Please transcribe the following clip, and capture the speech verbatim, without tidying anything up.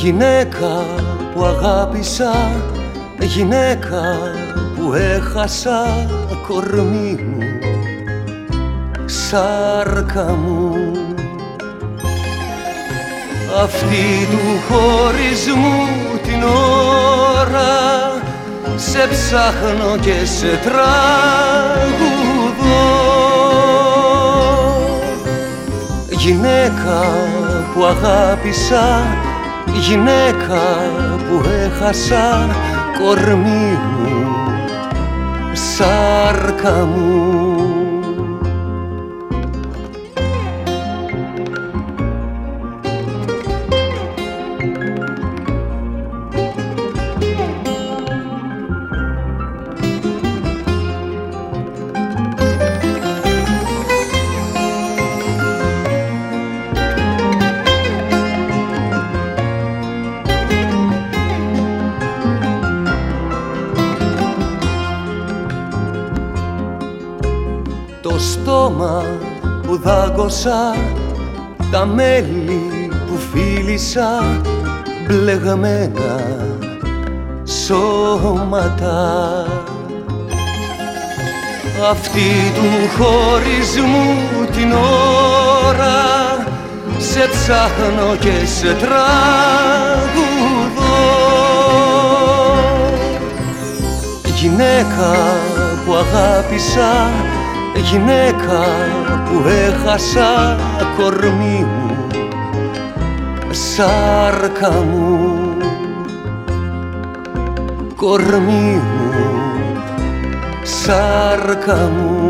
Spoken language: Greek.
Γυναίκα που αγάπησα, γυναίκα που έχασα, κορμί μου, σάρκα μου. Αυτή του χωρισμού την ώρα σε ψάχνω και σε τραγουδώ. Γυναίκα που αγάπησα, γυναίκα που έχασα, κορμί μου, σάρκα μου. Το στόμα που δάγκωσα, τα μέλη που φίλησα, μπλεγμένα σώματα. Αυτή του χωρισμού την ώρα σε ψάχνω και σε τραγουδώ. Γυναίκα που αγάπησα, γυναίκα που έχασα, κορμί μου, σάρκα μου. Κορμί μου, σάρκα μου.